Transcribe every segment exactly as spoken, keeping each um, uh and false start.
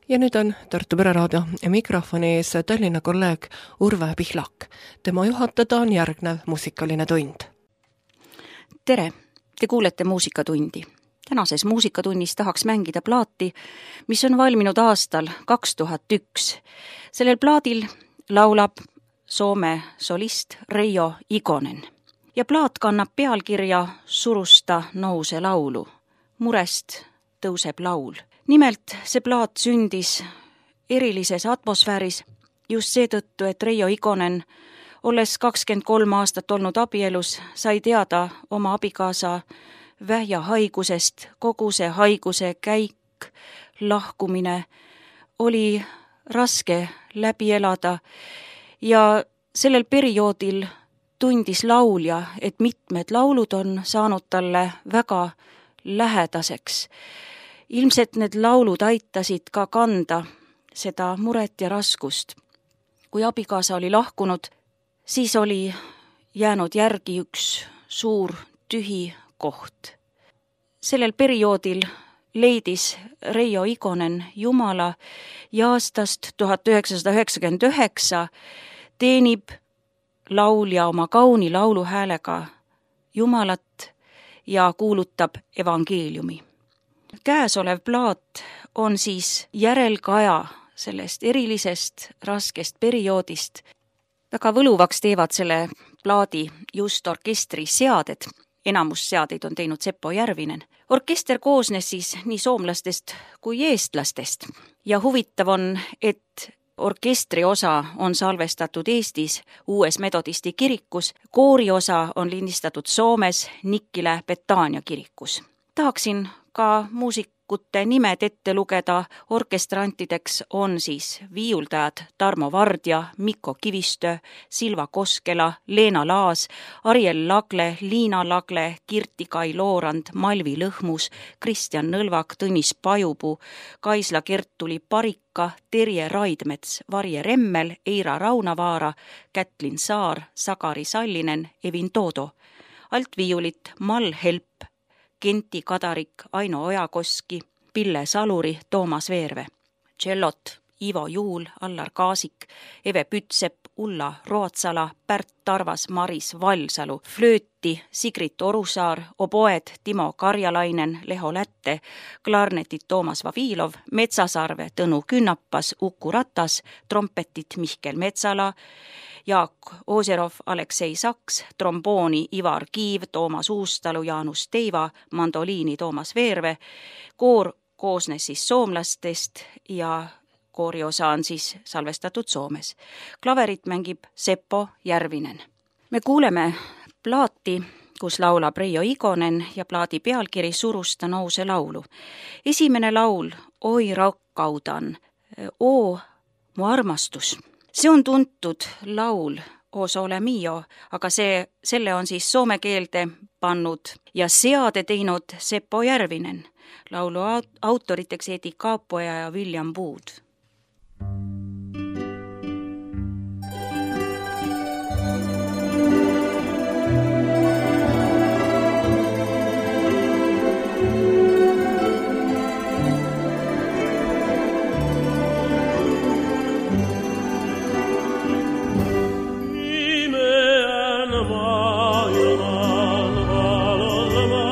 Ja nüüd on Tartu Pereraadio mikrofoni ees Tallinna kolleeg Urve Pihlak. Tema juhatada on järgnev muusikaline tund. Tere, te kuulete muusikatundi. Tänases muusikatunnis tahaks mängida plaati, mis on valminud aastal kaks tuhat üks. Sellel plaadil laulab Soome solist Reijo Ikonen. Ja plaat kannab pealkirja Surusta nouse laulu. Murest tõuseb laul. Nimelt see plaat sündis erilises atmosfääris just seetõttu, et Reijo Ikonen, olles kakskümmend kolm aastat olnud abielus, sai teada oma abikaasa vähjahaigusest. Kogu see haiguse käik, lahkumine oli raske läbi elada ja sellel perioodil tundis laulja, et mitmed laulud on saanud talle väga lähedaseks. Ilmselt need laulud aitasid ka kanda seda muret ja raskust. Kui abikaasa oli lahkunud, siis oli jäänud järgi üks suur tühi koht. Sellel perioodil leidis Reijo Ikonen Jumala ja aastast tuhat üheksasada üheksakümmend üheksa teenib laulja oma kauni lauluhäälega Jumalat ja kuulutab evangeeliumi. Käesolev plaat on siis järelkaja sellest erilisest raskest perioodist. Väga võluvaks teevad selle plaadi just orkestri seaded. Enamus seadeid on teinud Seppo Järvinen. Orkester koosnes siis nii soomlastest kui eestlastest. Ja huvitav on, et orkestri osa on salvestatud Eestis Uues Metodisti kirikus. Koori osa on lindistatud Soomes Nikkilä Betania kirikus. Tahaksin ka muusikute nimed ette lugeda. Orkestrantideks on siis viiuldajad Tarmo Vardja, Mikko Kivistö, Silva Koskela, Leena Laas, Ariel Lagle, Liina Lagle, Kirti-Kai Loorand, Malvi Lõhmus, Kristjan Nõlvak, Tõnis Pajupuu, Kaisla Kertuli Parika, Terje Raidmets, Varje Remmel, Eira Raunavaara, Kätlin Saar, Sagari Sallinen, Evin Toodo. Altviiulit Mal Help, Kenti Kadarik, Aino Ojakoski, Pille Saluri, Toomas Veerve. Tšellot Ivo Juul, Allar Kaasik, Eve Pütsepp, Ulla Rootsala, Pärt Tarvas, Maris Valsalu, flööti Sigrit Orusaar, oboed Timo Karjalainen, Leho Lätte, klarnetit Toomas Vavilov, metsasarve Tõnu Künnapas, Uku Ratas, trompetit Mihkel Metsala, Jaak Ooserov, Aleksei Saks, trombooni Ivar Kiiv, Toomas Uustalu, Jaanus Teiva, mandoliini Toomas Veerve. Koor koosnes siis soomlastest ja kooriosa on siis salvestatud Soomes. Klaverit mängib Seppo Järvinen. Me kuuleme plaati, kus laulab Reijo Ikonen ja plaadi pealkiri Surusta nouse laulu. Esimene laul Oi rakkaudan, oo mu armastus. See on tuntud laul O sole mio, aga see, selle on siis soome keelde pannud ja seade teinud Seppo Järvinen. Laulu autoriteks Edi Kaapoja ja William Wood.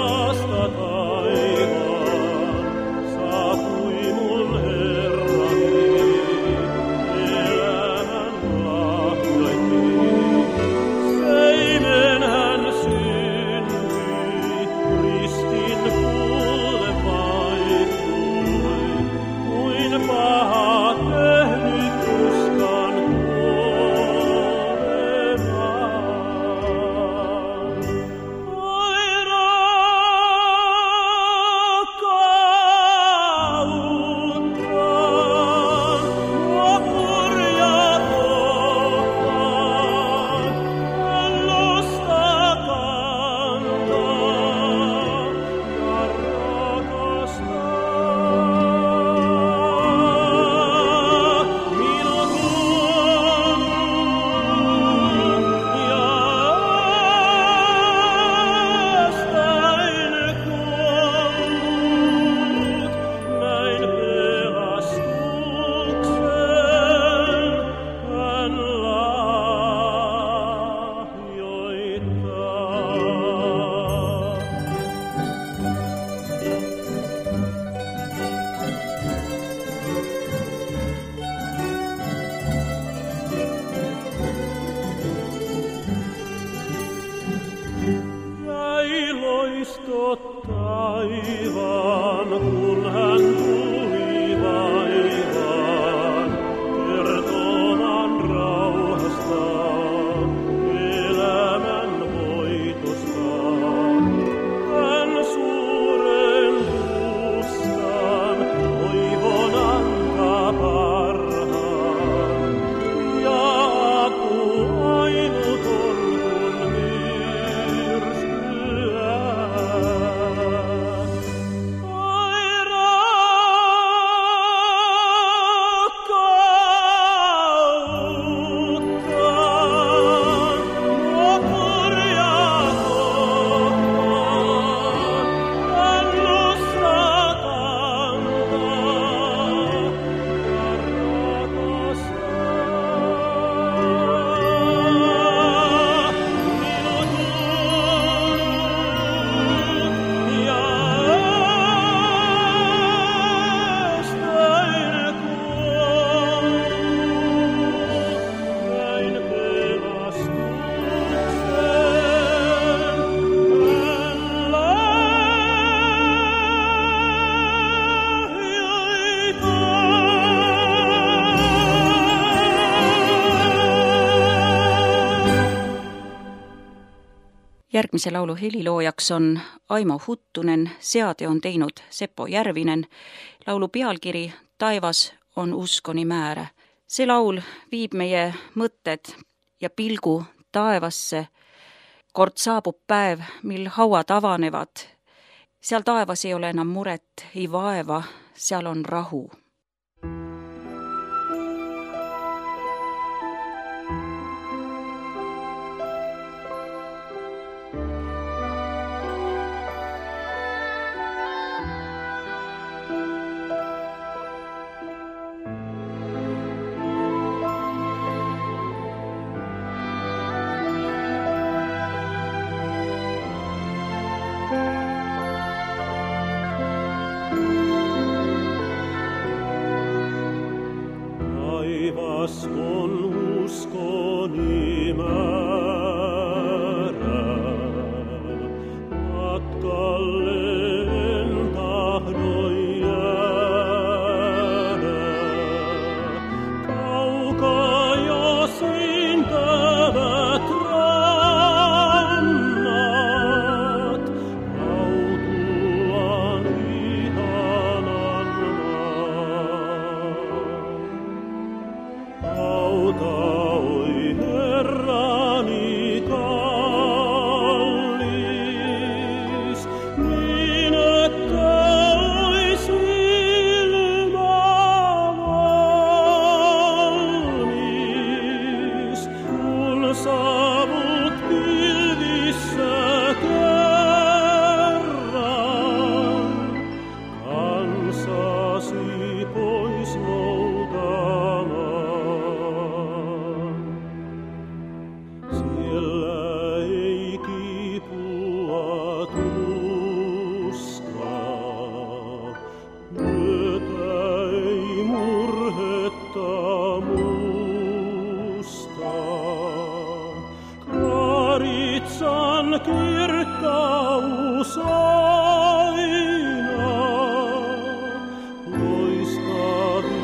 Sa kui mul herra järgmise laulu heliloojaks on Aimo Huttunen, seade on teinud Seppo Järvinen. Laulu pealkiri Taevas on uskoni määrä. See laul viib meie mõtted ja pilgu taevasse. Kord saabub päev, mil hauad avanevad. Seal taevas ei ole enam muret, ei vaeva, seal on rahu. Taivas on uskoni määrä, matkalle en tahdo jäädä. Kaukaa jo siintävät rannat, autuaan ihanan auta, oi Herrani kallis, niin että ois ilma valmis, kun saavut pilvissä kerran, kansasi pois noutamaan. Siellä ei kipua tuskaa, myötä ei murhetta mustaa. Kaaritsan kirkkaus aina loistavi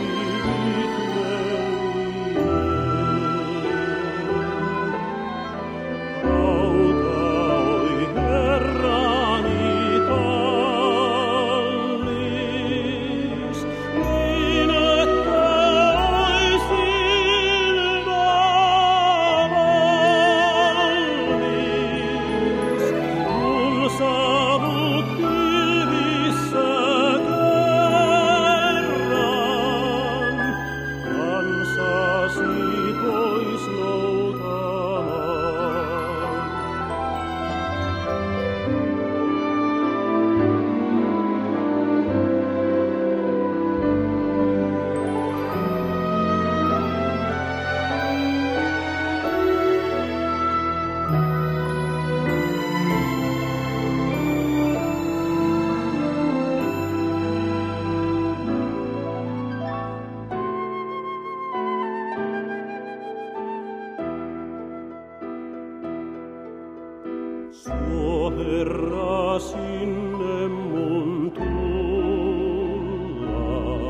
Suo Herra sinne mun tulla,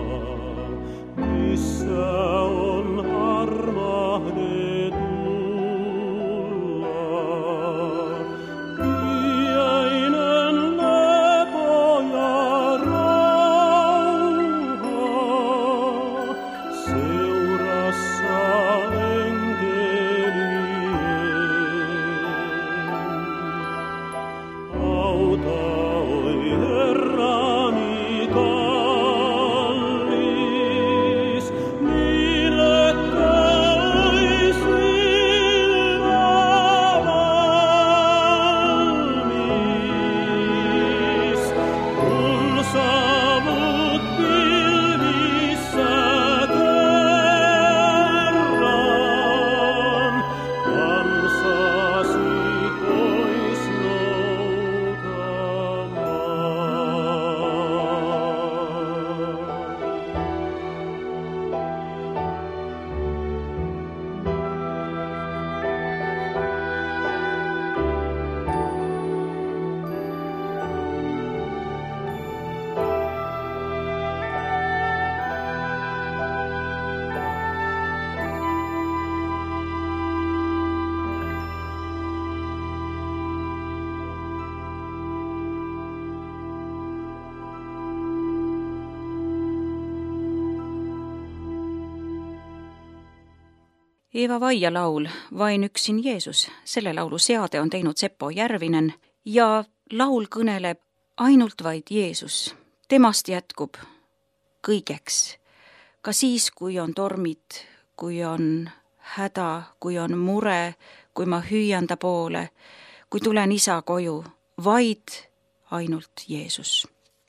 missä on armahdetulla. Iäinen lepo ja rauha, seurassa enkelien. Auta Eeva Vaia laul Vain üksin Jeesus, selle laulu seade on teinud Seppo Järvinen ja laul kõneleb ainult vaid Jeesus. Temast jätkub kõigeks, ka siis, kui on tormid, kui on häda, kui on mure, kui ma hüüan ta poole, kui tulen isa koju, vaid ainult Jeesus.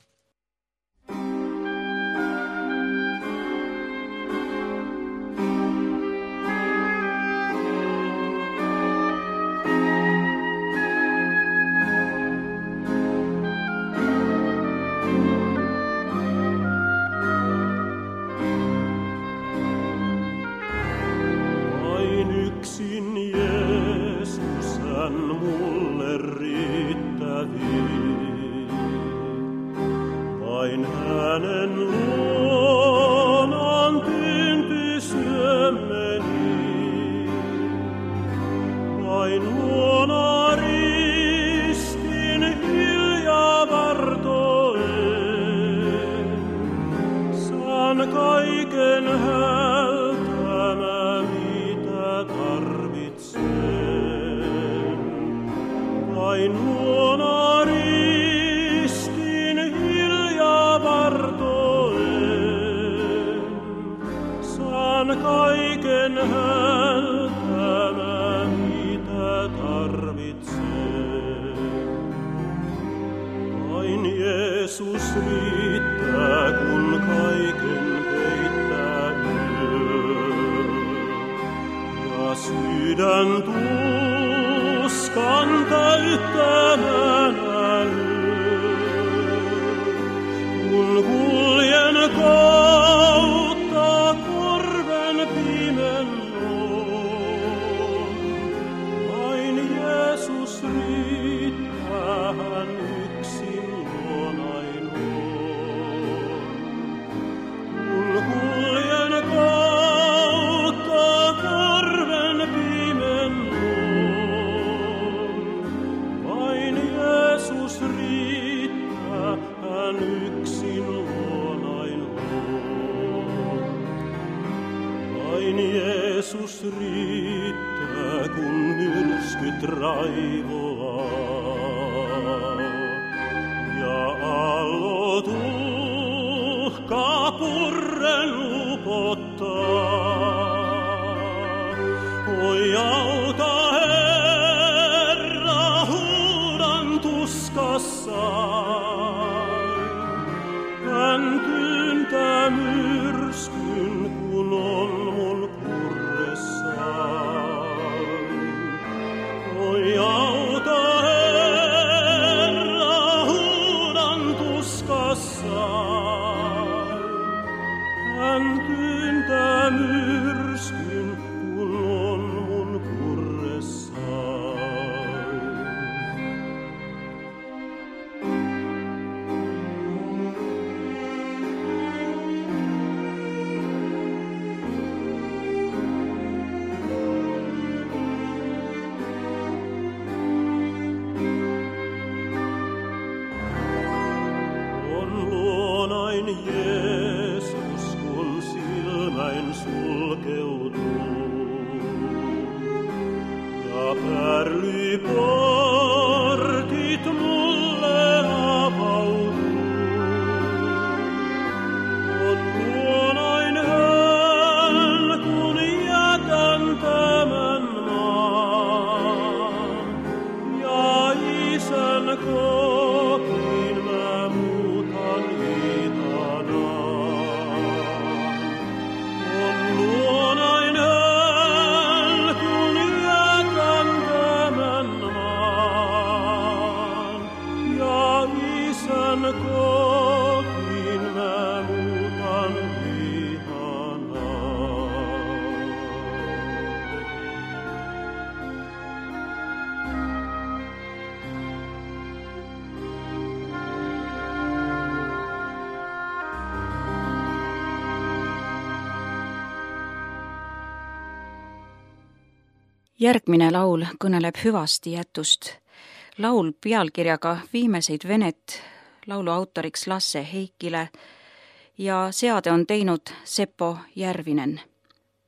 Järgmine laul kõneleb hüvasti jätust. Laul pealkirjaga Viimeseid venet, laulu autoriks Lasse Heikile ja seade on teinud Seppo Järvinen.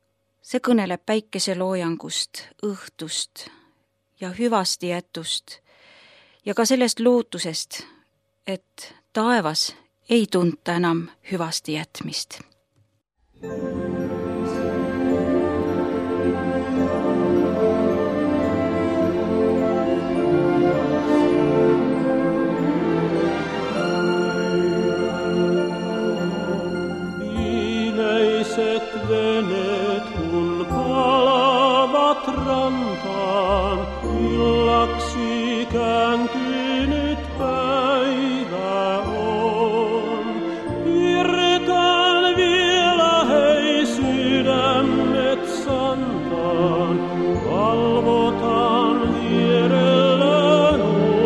see kõneleb päikeseloojangust, õhtust ja hüvastijätust ja ka sellest lootusest, et taevas ei tunta enam hüvastijätmist. Viimeiset veneet kun palavat rantaan, illaksi kääntynyt päivä on. Piirretään vielä hei sydämet santaan, valvotaan vierellä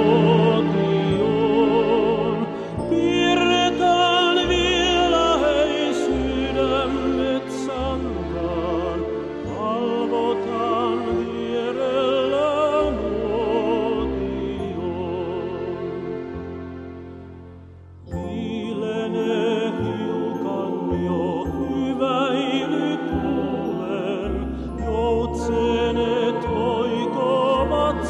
nuotioon. Piirretään vielä hei sydämet santaan, valvotaan vierellä nuotioon. Viilenee hiukan jo hyväilytuulen, joutsenet oikovat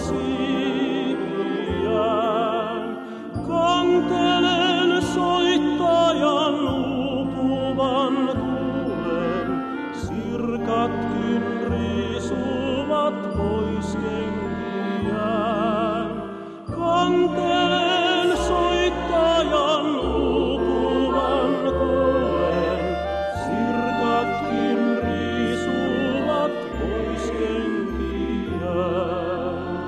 siipiään. Kantelen soittajan uupuvan tuulen, sirkatkin riisuvat pois kenkiään. Kantelen soittajan uupuvan tuulen, sirkatkin riisuvat pois kenkiään.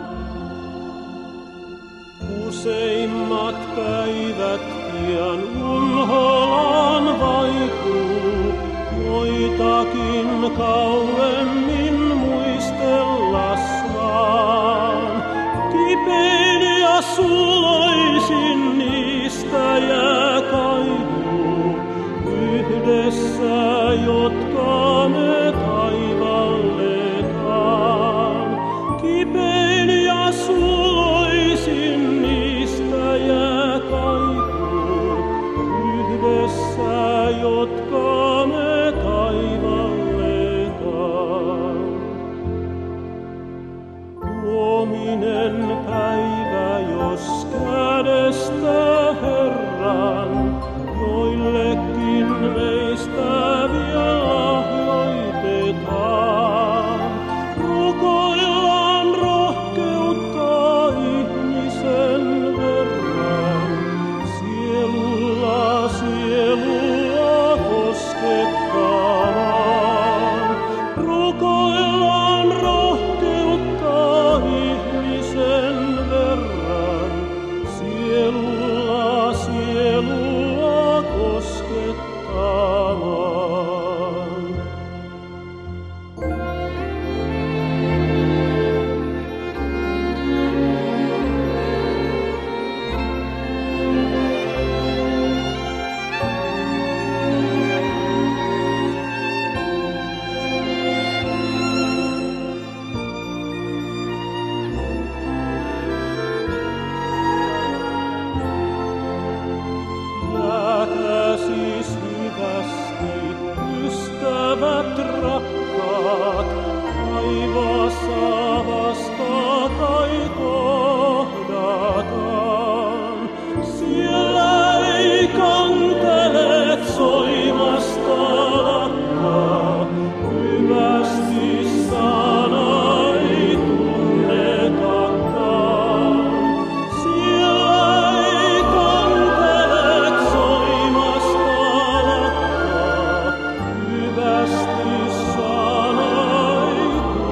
Useimmat päivät pian unholaan vaikuu, joitakin kauemmin muistella saan. Kipein ja suloisin niistä jää kaipuu, yhdessä jotka me taivalletaan. Kipein ja suloisin niistä jää kaipuu, yhdessä jotka me taivalletaan. Tuominen päivä, jos kädestä Herran, joillekin meistä vielä lahjoitetaan. Rukoillaan rohkeutta ihmisen verran, sielulla sielua koskettamaan. Rukoillaan rohkeutta ihmisen verran, sielulla sielua koskettamaan. Jääkää siis hyvästi, ystävät rakkaat, taivaassa vasta kai kohdataan. Siellä ei kantelet soimasta lakkaa, hyvästi sana ei tunnetakaan. Siellä ei kantelet soimasta lakkaa, hyvästi sana ei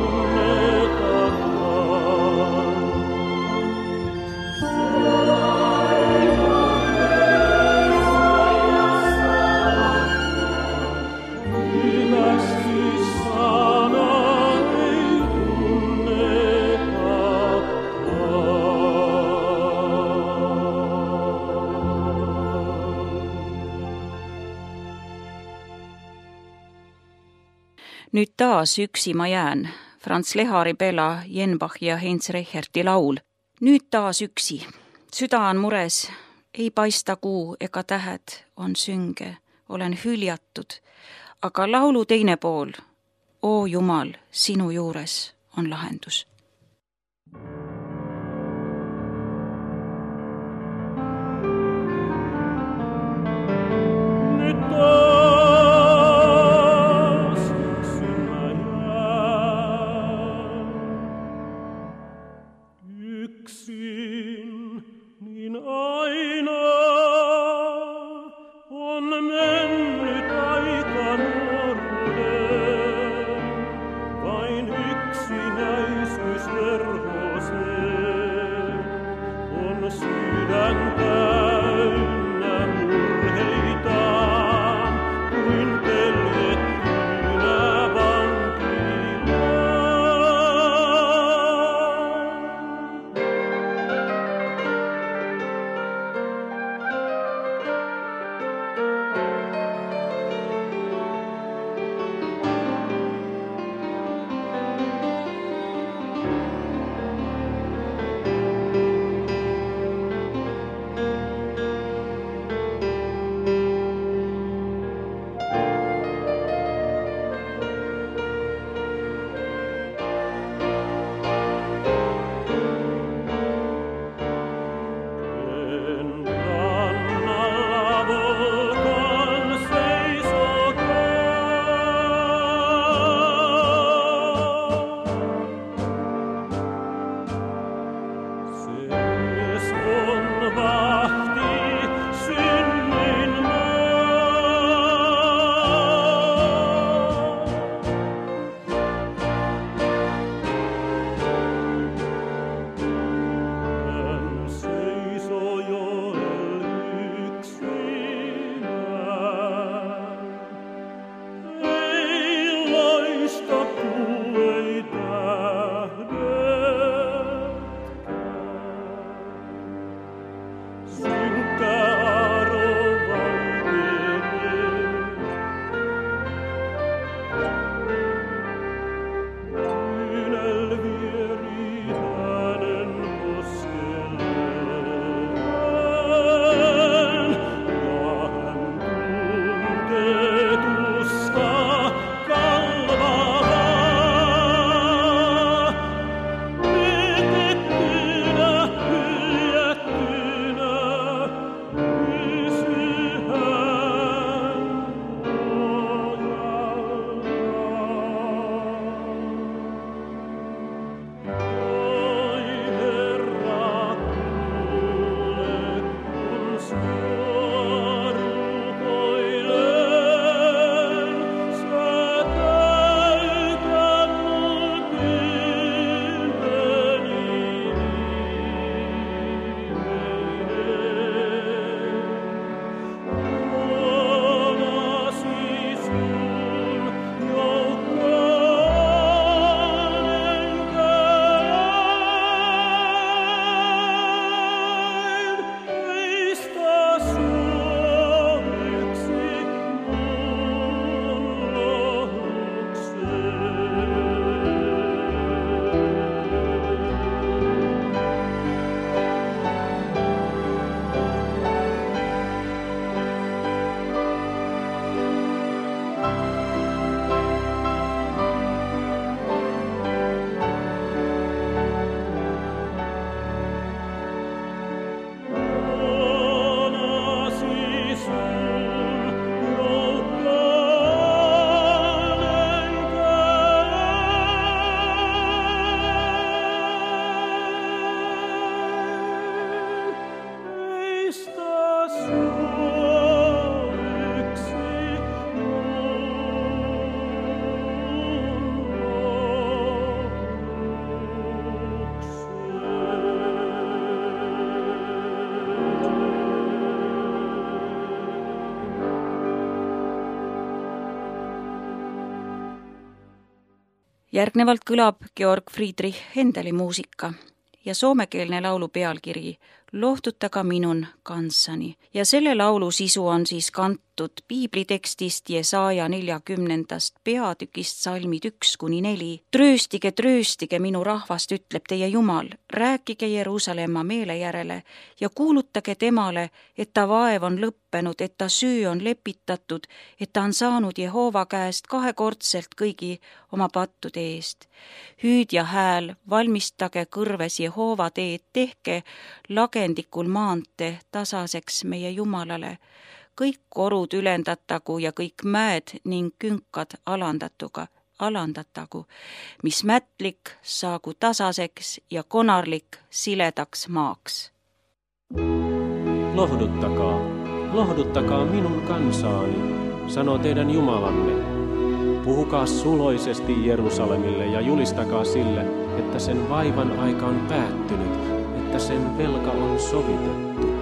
tunnetakaan. Hyvästi sana ei Nüüd taas Üksi ma jään, Franz Lehari Bela, Jenbach ja Heinz Reicherti laul. Nüüd taas üksi, süda on mures, ei paista kuu ega tähed, on sünge, olen hüljatud, aga laulu teine pool oo Jumal, sinu juures on lahendus. Nyt taas sinä jää yksin, niin aina on mennyt aika nuoruuden, vain yksinäisyys verhoseen on sydän täynnä murheitaan kuin peljettyinä vankilaan. Järgnevalt kõlab Georg Friedrich Händeli muusika ja soomekeelne laulu pealkiri lohduta minun kanssani. Ja selle laulu sisu on siis kantud piiblitekstist Jesaja neljakümnendast peatükist salmid üks kuni neli. Trööstige, trööstige minu rahvast, ütleb teie Jumal, rääkige Jeruusalemma meele järele ja kuulutage temale, et ta vaev on lõppenud, et ta süü on lepitatud, et ta on saanud Jehova käest kahekordselt kõigi oma pattude eest. Hüüdja hääl, valmistage kõrves Jehova teed, tehke lagendikul maantee tasaseks meie Jumalale. Kõik korud ülendatagu ja kõik mäed ning künkad alandatuga, alandatagu, mis mätlik saagu tasaseks ja konarlik siledaks maaks. Lohduttakaa, lohduttakaa minun kansaani, sanoo teidän Jumalanne. Puhukaa suloisesti Jerusalemille ja julistakaa sille, että sen vaivan aika on päättynyt, että sen velka on sovitettu.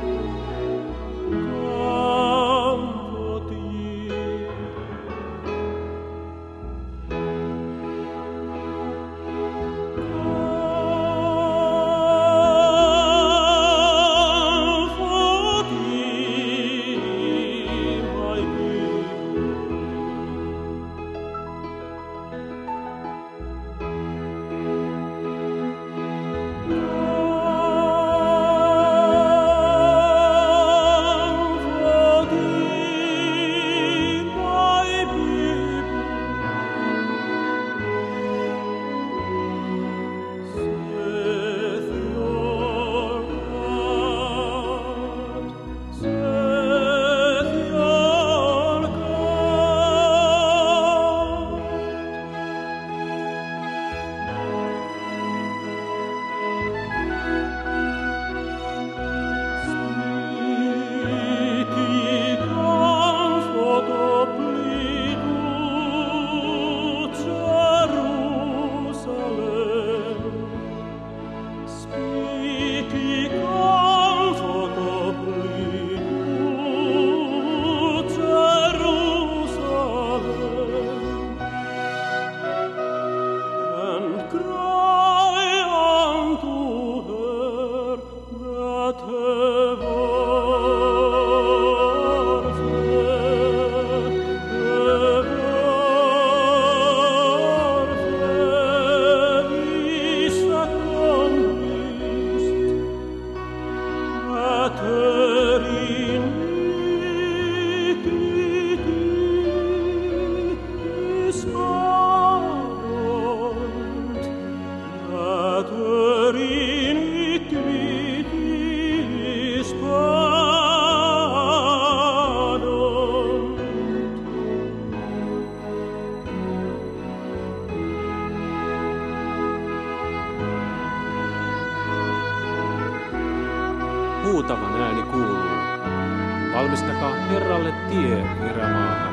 Huutavan ääni kuuluu. Valmistakaa Herralle tie erämaahan.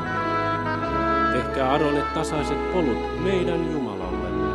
Tehkää Arolle tasaiset polut meidän Jumalallemme.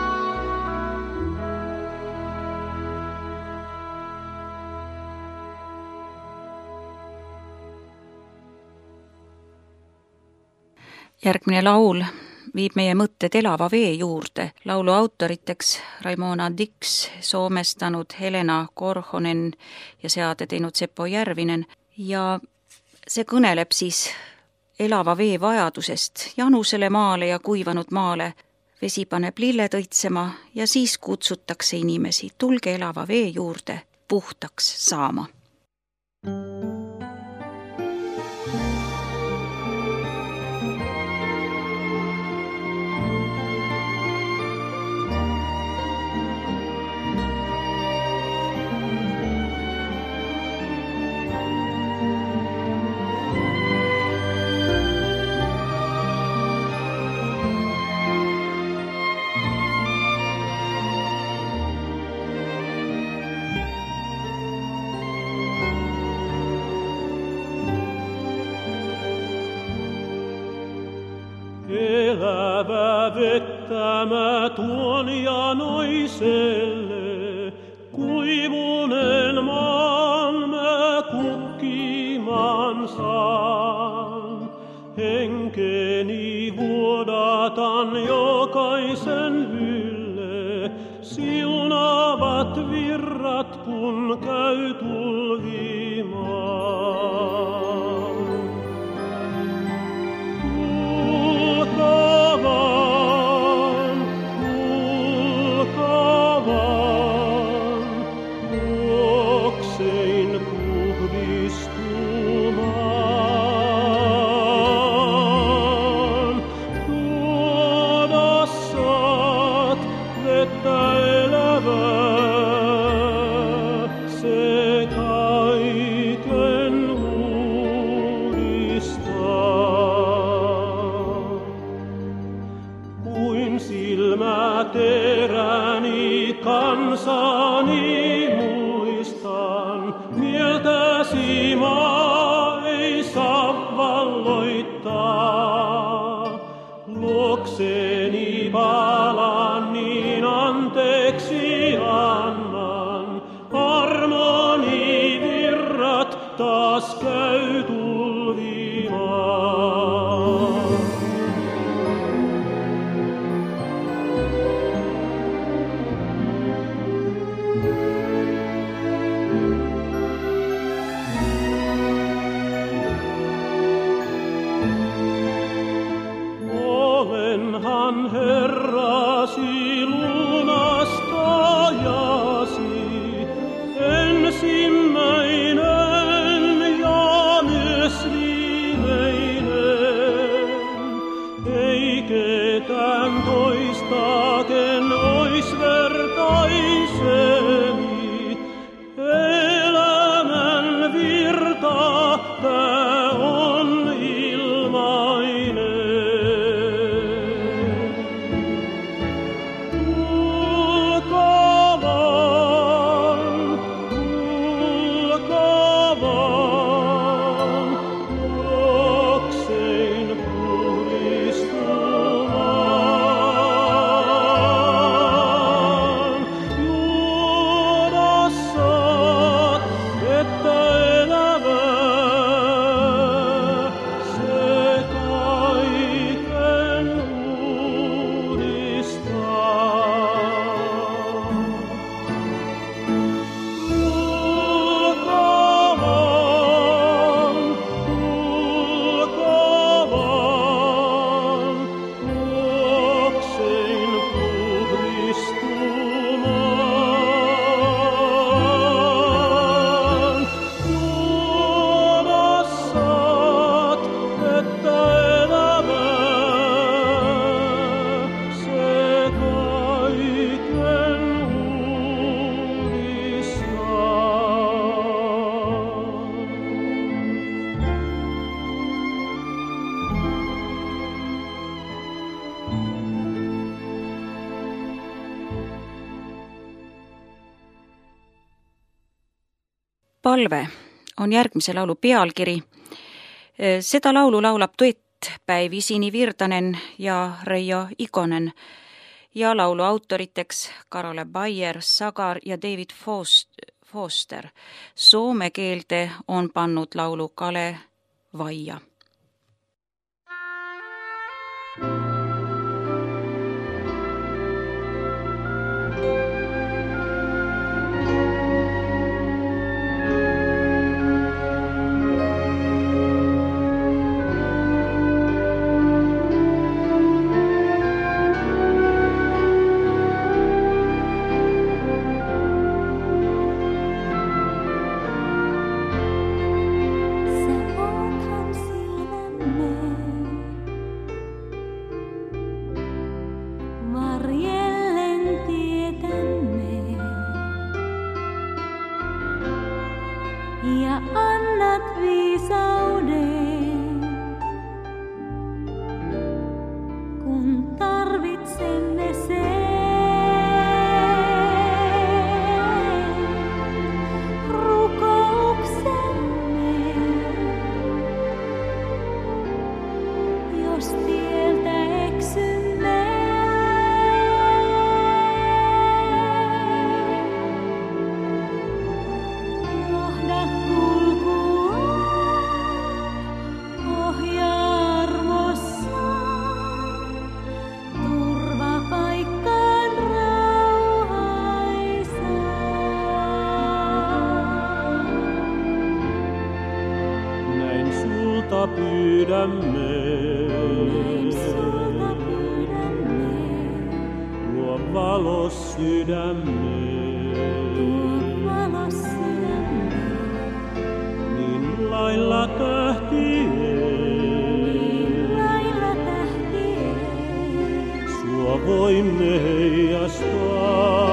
Järgmine laul viib meie mõtted elava vee juurde. Laulu autoriteks Raimona Dix, soomestanud Helena Korhonen ja seade teinud Seppo Järvinen. Ja see kõneleb siis elava vee vajadusest janusele maale ja kuivanud maale. Vesi paneb lille tõitsema ja siis kutsutakse inimesi, tulge elava vee juurde puhtaks saama. Elävä vettä mä tuon janoiselle, kuivunen maan mä kukkimaan saan. Henkeni vuodatan jokaisen ylle, siunaavat virrat kun käy tulvimaan. Tulkaa vaan, tulkaa vaan, luoksein puhdistumaan. Tuoda saat vettä elävää, se kaiken uudistaa. Kuin silmäteräni kansani muistan, mieltäsi maa ei saa valloittaa. Luokseni palan, niin anteeksi annan, armoni virrat taas käy tulvimaan. Olenhan Herrasi lunastajasi, ensimmäinen ja myös viimeinen. Ei ketään toistaken ois vertaiseni, elämän virta tää on ilmainen. Tulkaa vaan, tulkaa vaan, luoksein puhdistumaan. Juoda saat vettä elävää, se kaiken uudistaa. Tulkaa vaan, tulkaa vaan, luoksein puhdistumaan. Juoda saat vettä elävää, se kaiken Palve on järgmise laulu pealkiri. Seda laulu laulab duett Päivi Sini Virtanen ja Reijo Ikonen ja laulu autoriteks Karole Bayer, Sagar ja David Foster. Soome keelde on pannud laulu Kale Vaia. Ja annat viisauden, kun tarvitsemme sen. Rukouksemme, jos tieltä eksymme. Johda kulkua, ohjaa armossa, turvapaikka pyydämme. Näin sulta pyydämme. Tuo valo sydämme. Tuo valo sydämme. Niin lailla tähtien. Niin lailla tähtien. Sua voimme heijastaa.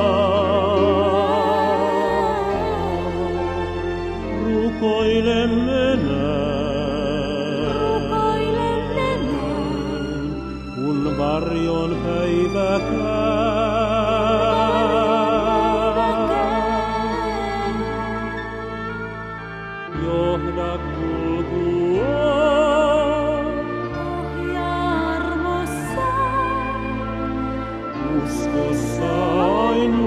Rukoilemme näin, Rukoilemme näin. kun varjon päivä käy. Johda kulkua, Ohjaa armossa. uskossa ain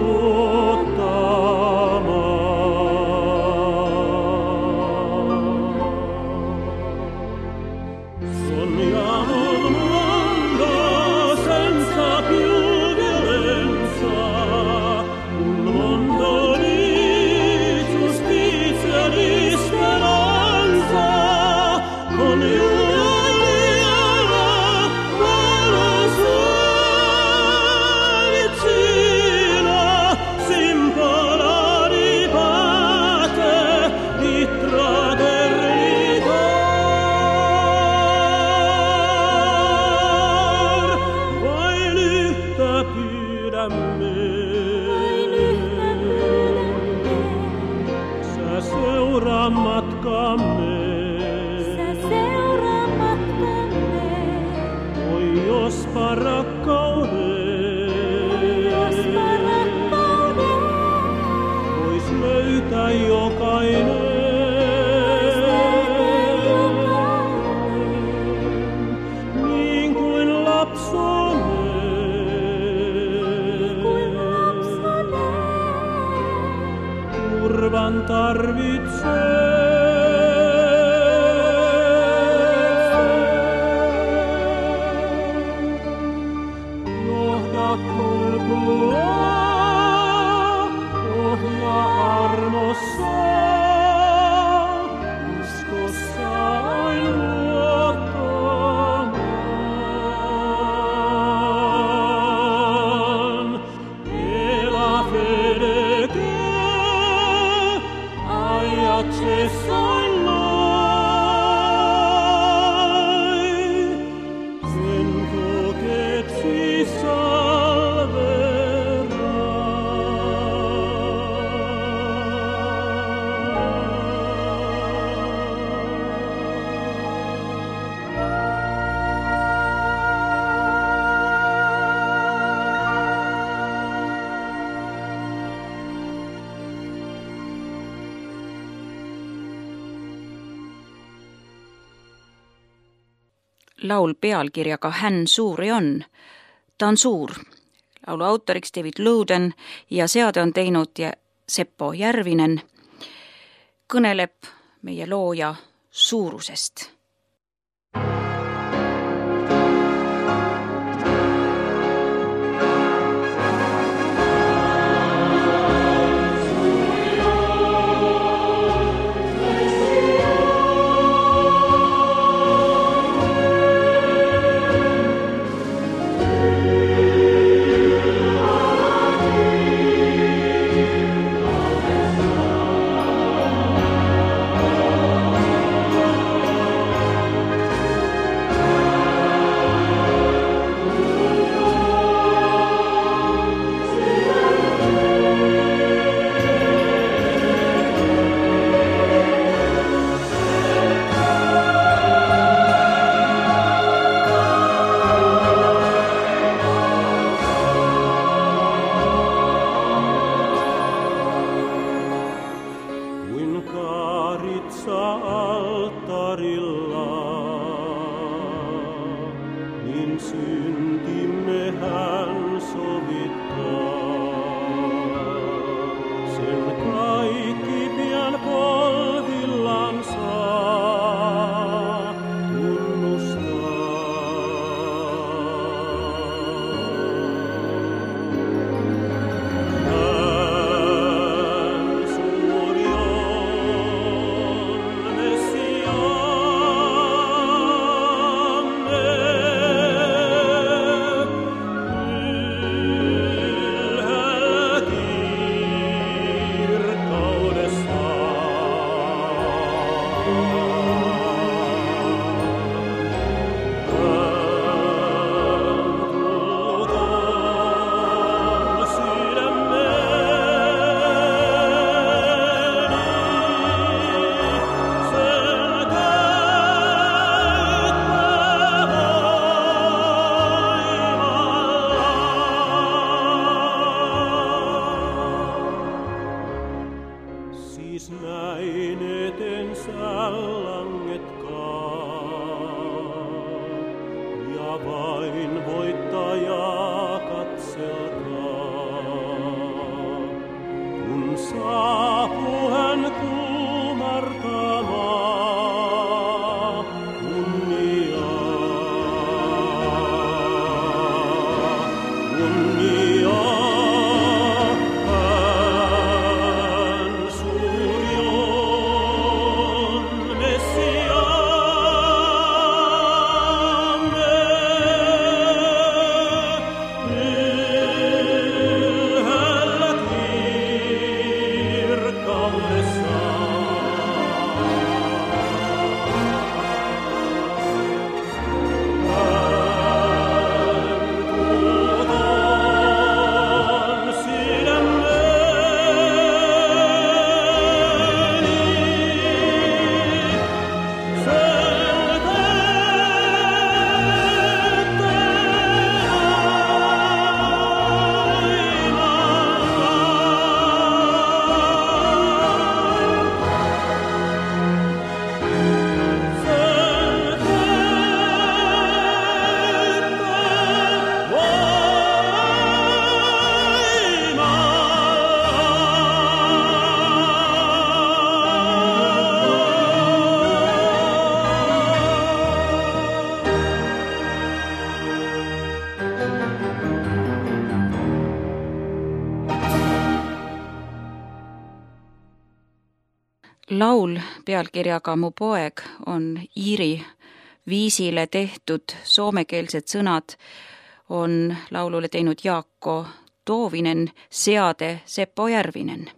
luottamaan. Sogniamo il mondo senza più violenza, un mondo di giustizia e di speranza, con Vain yhtä pyydämme. Sä seuraa matkamme. Sä seuraa matkamme. Oi jospa rakkauden Jospa rakkauden. vois löytää jokainen. Niin kuin lapsonen. Turvan tarvitsee. Johda kulkua, ohjaa armossa, uskossa ain luottamaan. Ela fede che hai accesso in noi, sento che ci Laul pealkirjaga Hän suuri on. Ta on suur. Laulu autoriks David Loudon ja seade on teinud ja Seppo Järvinen. Kõneleb meie looja suurusest. Thank Laul pealkirjaga Mu poeg on iiri viisile tehtud, soomekeelsed sõnad on laulule teinud Jaakko Toovinen, seade Seppo Järvinen.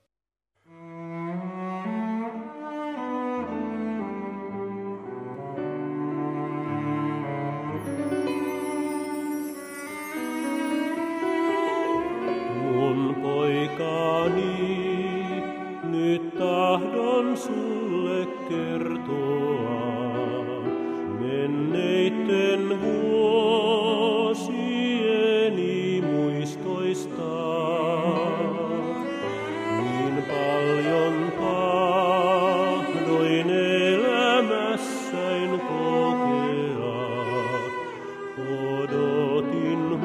Mun poikani, nyt tahdon sulle kertoa menneitten vuosieni muistoista. Niin paljon tahdoin elämässäin kokea, odotin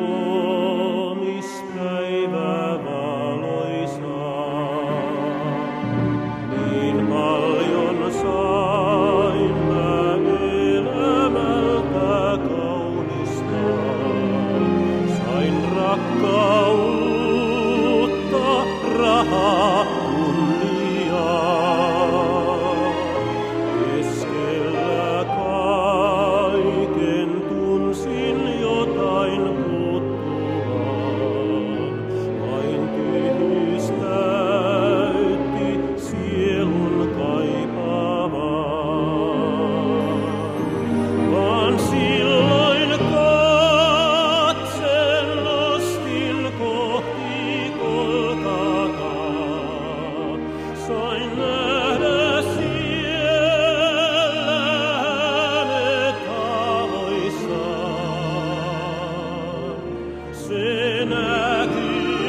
huomispäivää valoisaa. Niin paljon sain mä elämältä kaunista, sain rakkautta, rahaa, kunniaa. Keskellä kaiken tunsin jotain puuttuvan, vain tyhjyys täytti sielun kaipaavan. Vaan silloin katsen nostin kohti Golgataa, sain nähdä siellä hänet haavoissaan. Se näky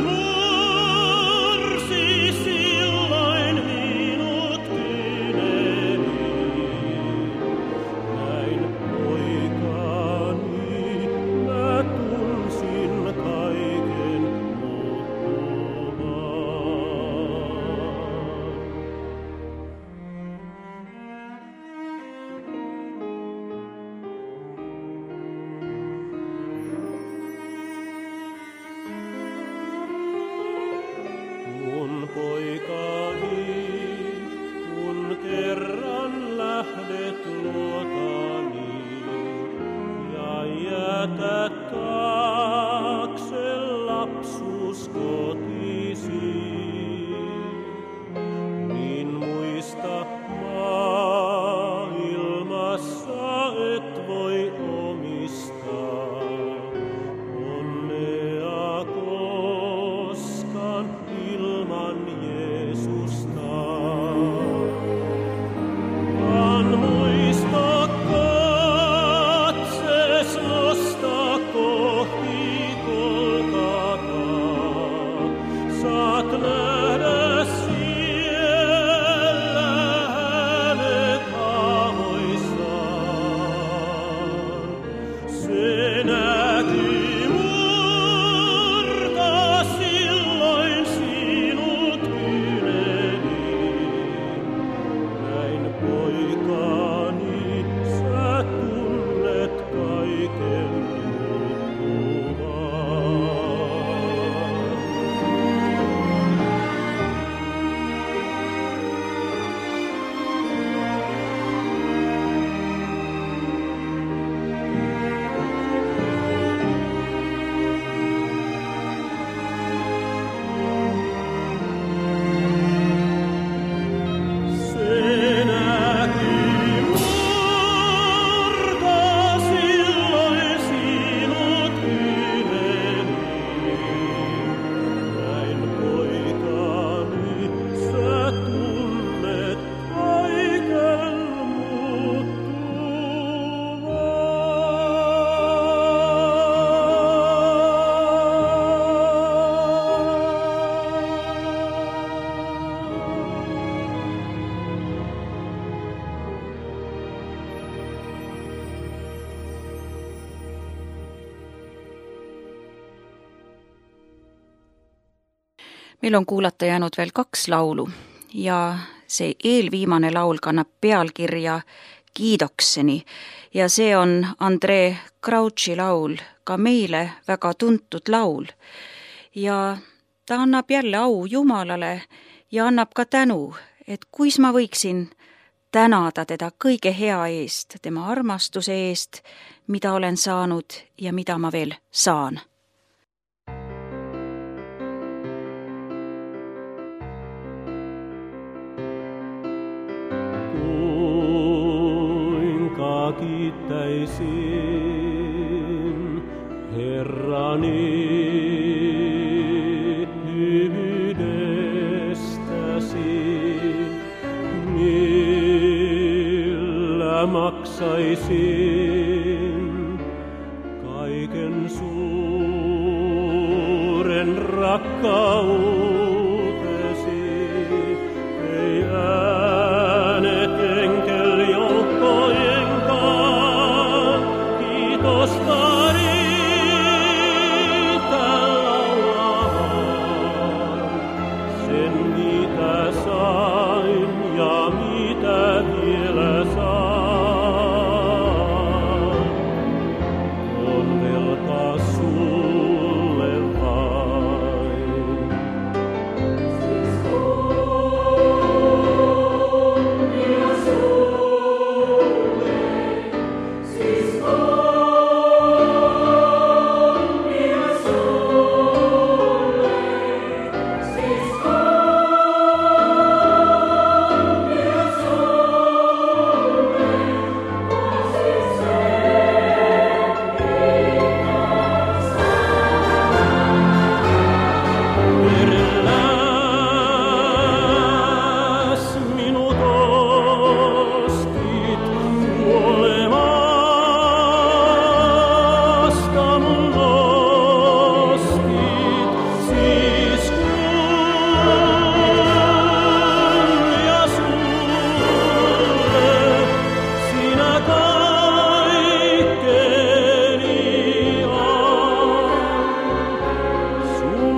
mursi silloin minut kyneliin. Näin poikani, mä tunsin kaiken muuttuvan. meil on kuulata jäänud veel kaks laulu ja see eelviimane laul kannab pealkirja Kiidokseni ja see on André Crouchi laul, ka meile väga tuntud laul. Ja ta annab jälle au Jumalale ja annab ka tänu, et kuis ma võiksin tänada teda kõige hea eest, tema armastuse eest, mida olen saanud ja mida ma veel saan. Kuinka kiittäisin Herrani hyvyydestäsi, millä maksaisin kaiken suuren rakkautesi. Ei äänet enkeljoukkojenkaan kiitosta riitä laulamaan. Sen mitä sain ja mitä vielä saan, on velkaa sulle vain. Siis kunnia sulle, siis kunnia sulle, siis kunnia sulle, siis Perläs minut ostit, kuolemasta mun nostit, siis kunnia sulle, sinä kaikkeni on, sun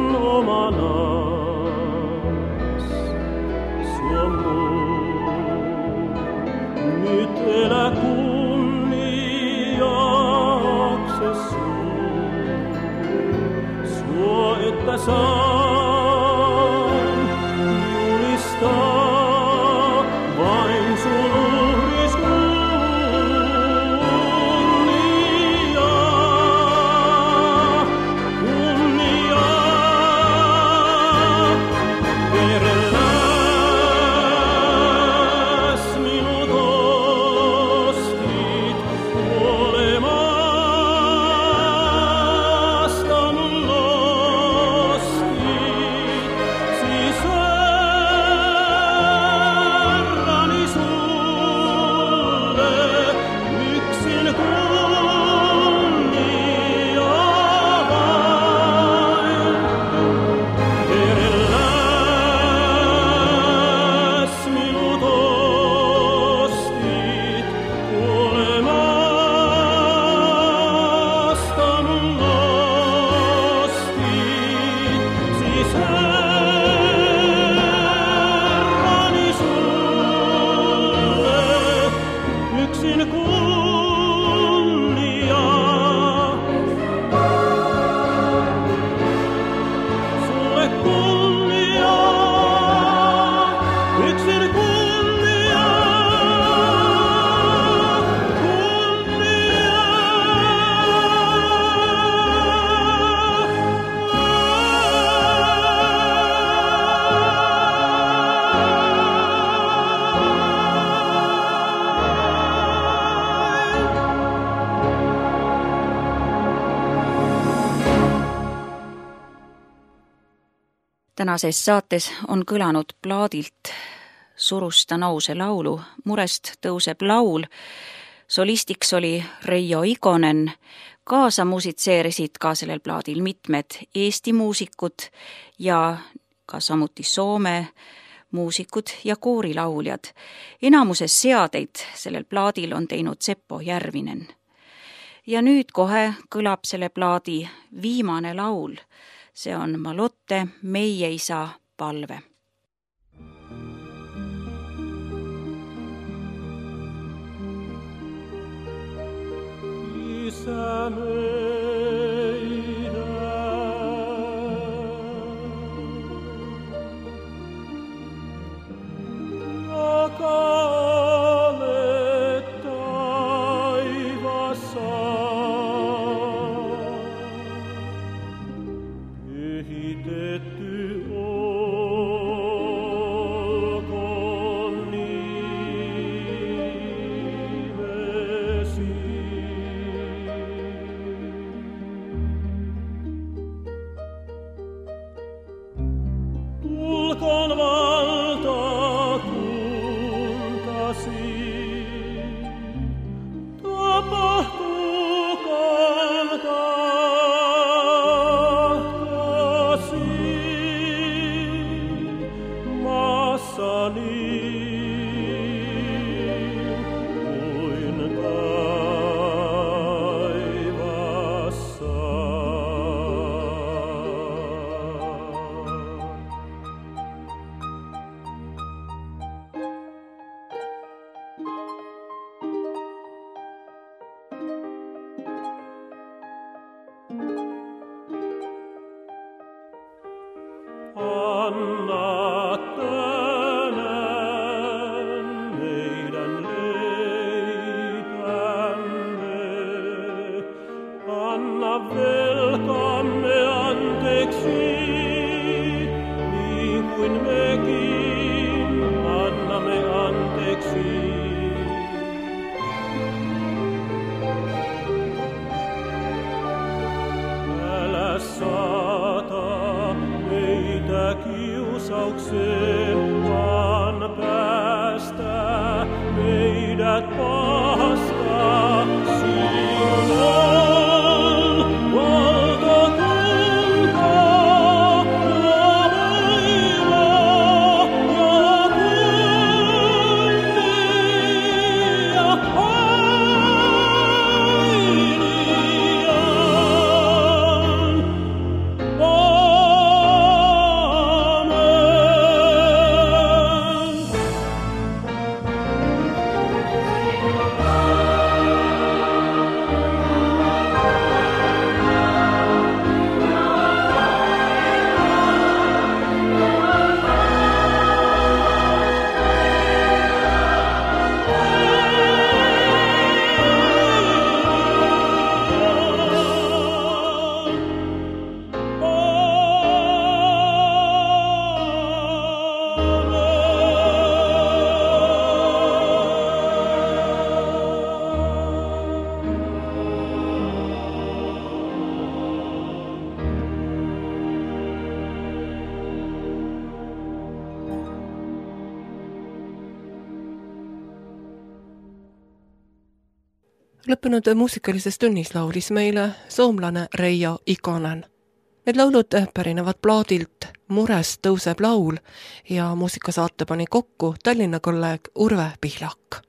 omanas, suo muu. Nyt elä kunniaksi sun, suo että saan julistaa vain sun uhris kunniaa, kunniaa. Perläs minut ostit, kuolemasta mun nostit, siis Herrani sulle yksin kunnia vain. Perläs minut ostit, kuolemasta mun nostit, siis Herrani sulle yksin kunnia. Sulle kunnia, yksin kunnia, Tänases saates on kõlanud plaadilt Surusta nouse laulu Murest tõuseb laul. Solistiks oli Reijo Ikonen. Kaasa musitseerisid ka sellel plaadil mitmed Eesti muusikud ja ka samuti Soome muusikud ja koorilauljad. Enamuses seadeid sellel plaadil on teinud Seppo Järvinen. ja nüüd kohe kõlab selle plaadi viimane laul. See on Malotte Meie isa palve. Isä meidän, joka olet taivassa, pyhitetty olkoon nimesi. Tulkoon valtakuntasi, tapahtukoon tahtasi maassani kuin taivassa. Anna tänään meidän leipämme, anna velkamme anteeksi, niin kuin mekin annamme anteeksi. Älä saata meitä kiusaukseen, vaan päästä meidät pahasta. Sinun on valtakunta ja voima ja kunnia aina. Lõppenud muusikalises tunnis laulis meile soomlane Reijo Ikonen. Need laulud pärinevad plaadilt Murest tõuseb laul ja muusikasaate pani kokku Tallinna kolleeg Urve Pihlak.